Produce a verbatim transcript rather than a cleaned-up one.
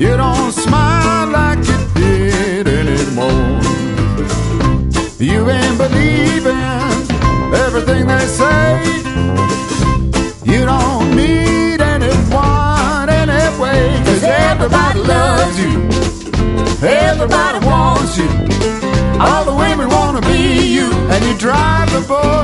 You don't smile like you did anymore. You ain't believing everything they say. You don't need anyone anyway. 'Cause everybody loves you, everybody wants you. All the women wanna be you, and you drive the boat